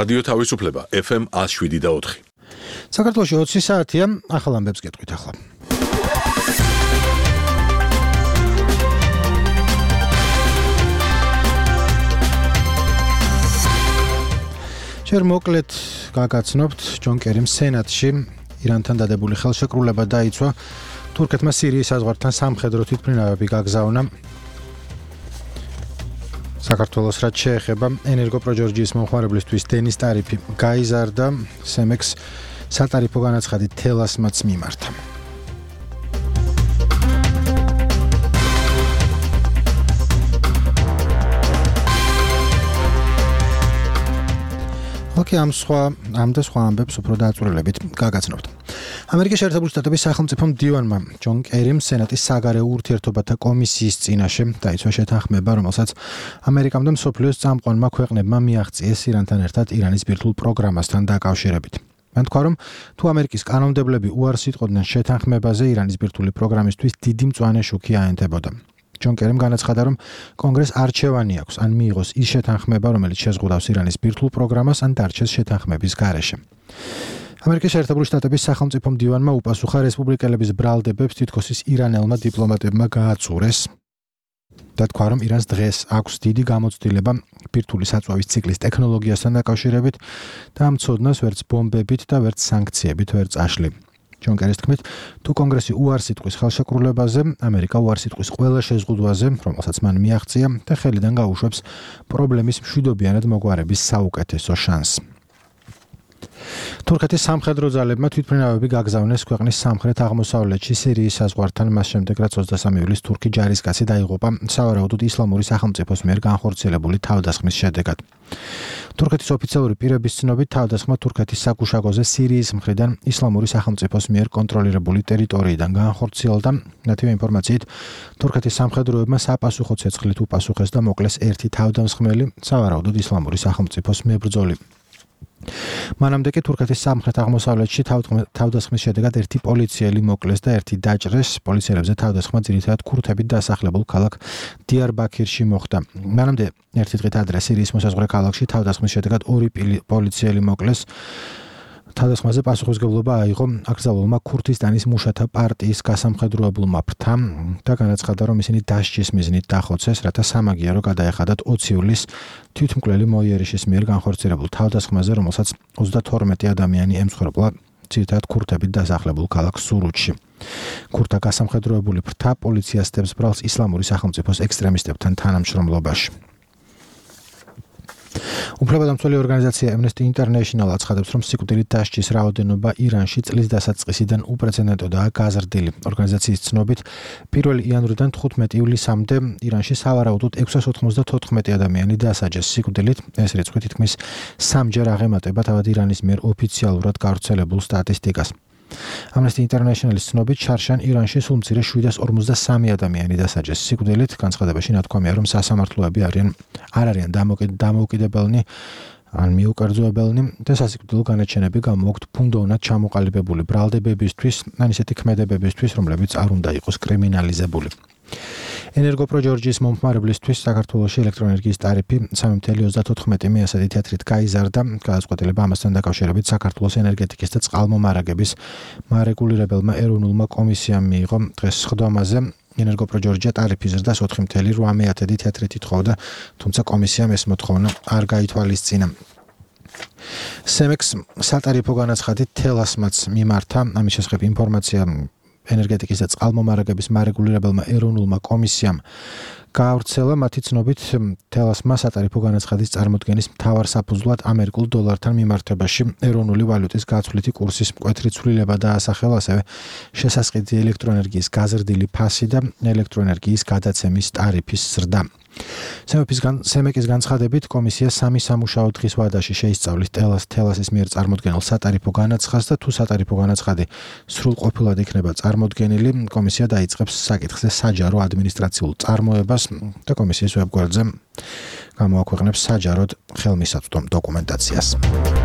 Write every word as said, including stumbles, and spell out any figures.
რადიო თავისუფლება ეფ ემ one oh seven და four. საქართველოში ოცი საათია, ახალ ამბებს გეტყვით ახლა. ჯერ მოკლედ გაგაცნობთ, ჯონ კერიმ სენატში ირანთან დადებული ხელშეკრულება დაიცვა, თურქეთმა სირიის საზღვართან სამხედრო თვითმფრინავები გაგზავნა. საქართველოს რაც შეეხება ენერგოპროჯორჯიის მომხმარებლისთვის დენის ტარიფი გაიზარდა, სემექს სატარიფო განაცხადი თელასმაც მიმართა. ოკეი, ამ სხვა ამ და სხვა ამბებს უფრო დააწურელებით გაგაცნობთ. ამერიკის შეერთებული შტატების სახელმწიფო მდივანმა ჯონ კერიმ სენატის საგარეო ურთიერთობათა კომისიის წინაშე დაიცვა შეთანხმება, რომელსაც ამერიკამ და მსოფლიოს წამყვანმა ქვეყნებმა მიაღწიეს ირანთან ერთად ირანის ბირთვულ პროგრამასთან დაკავშირებით. მან თქვა, რომ თუ ამერიკის კანონმდებლები უარს იტყოდნენ შეთანხმებაზე, ირანის ბირთვული პროგრამისთვის დიდი მწვანე შუქი აენდებოდა. ჯონ კერიმ განაცხადა, რომ კონგრესს არჩევანი აქვს, ან მიიღოს ის შეთანხმება, რომელიც შეზღუდავს ირანის ბირთვულ პროგრამას, ან დარჩეს შეთანხმების გარეშე. ამერიკის შეერთებული შტატების სახელმწიფო მდივანმა უპასუხა რესპუბლიკელების ბრალდებებს, თითქოს ის ირანელმა დიპლომატებმა გააცურეს და თქვა, რომ ირანს დღეს აქვს დიდი გამოცდილება ბირთვული საწვავის ციკლის ტექნოლოგიასთან დაკავშირებით და ამ ცოდნას ვერც ბომბებით და ვერც სანქციებით ვერ წაშლი. ჯონ კერის თქმით, თუ კონგრესი უარს იტყვის ხელშეკრულებაზე, ამერიკა უარს იტყვის ყველა შეზღუდვაზე, რომელსაც მან მიაღწია და ხელიდან გაუშვებს პრობლემის მშვიდობიანად მოგვარების საუკეთესო შანსს. თურქეთის სამხედრო ძალებმა თვითმფრინავები გაგზავნეს ქვეყნის სამხრეთ აღმოსავლეთში სირიის საზღვართან, მას შემდეგ რაც ოცდასამი ივლისს თურქი ჯარისკაცი დაიღუპა სავარაუდოდ ისლამური სახელმწიფოს მიერ განხორციელებული თავდასხმის შედეგად. თურქეთის ოფიციალური პირების ცნობით, თავდასხმა თურქეთის საგუშაგოზე სირიის მხრიდან ისლამური სახელმწიფოს მიერ კონტროლირებული ტერიტორიიდან განხორციელდა. ნათივე ინფორმაციით, თურქეთის სამხედროებმა sapasukho ცეცხლით უპასუხეს და მოკლეს ერთი თავდამსხმელი, სავარაუდოდ ისლამური სახელმწიფოს მებრძოლი. მანამდე კი თურქეთის სამხრეთ აღმოსავლეთში თავდასხმის შედეგად ერთი პოლიციელი მოკლეს და ერთი დაჭრეს. პოლიციელებზე თავდასხმა ძირითადად ქურთებით დასახლებულ ქალაქ დიარბაქირში მოხდა. მანამდე ერთი დღით ადრე სირიის მოსაზღვრე ქალაქში თავდასხმის შედეგად ორი პოლიციელი მოკლეს. თავდასხმაზე პასუხისმგებლობა აიღო აკრძალულმა ქურთისტანის მუშათა პარტიის გასამხედროებულმა ფრთამ და განაცხადა, რომ ისინი დასჯის მიზნით დახოცეს, რათა სამაგიერო გადაეხადათ ოცი ივლისს თვითმკვლელი მოიერიშის მიერ განხორციელებულ თავდასხმაზე, რომელსაც ოცდათორმეტი ადამიანი ემსხვერპლა ძირითადად ქურთებით დასახლებულ ქალაქ სურუთში. ქურთა გასამხედროებული ფრთა პოლიციას სდევს ბრალს ისლამური სახელმწიფოს ექსტრემისტებთან თანამშრომლობაში. უფლებადამცველი ორგანიზაცია Amnesty International აცხადებს, რომ სიკვდილით დასჯის რაოდენობა ირანში წლის დასაწყისიდან უპრეცედენტოდაა გაზრდილი. ორგანიზაციის ცნობით, პირველი იანვრიდან თხუთმეტი ივლისამდე ირანში სავარაუდოდ ექვსას ოთხმოცდათოთხმეტი ადამიანი დასაჯეს სიკვდილით. ეს რიცხვი თითქმის სამჯერ აღემატება თავად ირანის მიერ ოფიციალურად გავრცელებულ სტატისტიკას. Amnesty International-ის ცნობით, შარშან ირანში სულ მცირე შვიდას ორმოცდასამი ადამიანი დასაჯეს სიკვდილით. განცხადებაში ნათქვამია, რომ სასამართლოები არიან არ არიან დამოუკიდებელნი ან მიუკერძოებელნი და სასიკვდილო განაჩენები გამოაქვთ ფუნდოვნად ჩამოყალიბებული ბრალდებებისთვის, ან ისეთი ქმედებებისთვის, რომლებიც არ უნდა იყოს კრიმინალიზებული. ენერგოპროჯორჯიის მომხმარებლისთვის საქართველოში ელექტროენერგიის ტარიფი სამი ათეული ოცდათოთხმეტი მიასადი თეთრით გაიზარდა. გადაწყვეტილება ამასთან დაკავშირებით საქართველოს ენერგეტიკის და წყალმომარაგების მარეგულირებელმა ეროვნულმა კომისიამ მიიღო დღეს სხდომაზე. ენერგოპროჯორჯია ტარიფის ზრდას ოთხი ათეული ორმოცდაათი თეთრით ითხოვდა, თუმცა კომისიამ ეს მოთხოვნა არ გაითვალისწინა. სემექს სატარიფო განაცხადი თელასმაც მიმართა. ამის შესახებ ინფორმაცია ენერგეტიკის და წყალმომარაგების მარეგულირებელმა ეროვნულმა კომისიამ გაავრცელა. მათი ცნობით, თელასმა სატარიფო განაცხადის წარმოდგენის მთავარ საფუძვლად ამერიკულ დოლართან მიმართებაში ეროვნული ვალუტის გაცვლითი კურსის მკვეთრი ცვლილება დაასახელა, ასევე შესასყიდი ელექტროენერგიის გაზრდილი ფასი და ელექტროენერგიის გადაცემის ტარიფის ზრდა. სემეკის განცხადებით, კომისია სამი სამუშაო დღის ვადაში შეისწავლის თელასის მიერ წარმოდგენილ სატარიფო განაცხადს და თუ სატარიფო განაცხადი სრულყოფილად იქნება წარმოდგენილი, კომისია დაიწყებს საკითხზე საჯარო ადმინისტრაციულ წარმოებას და კომისიის ვებგვერდზე გამოაქვეყნებს საჯაროდ ხელმისაწვდომ დოკუმენტაციას.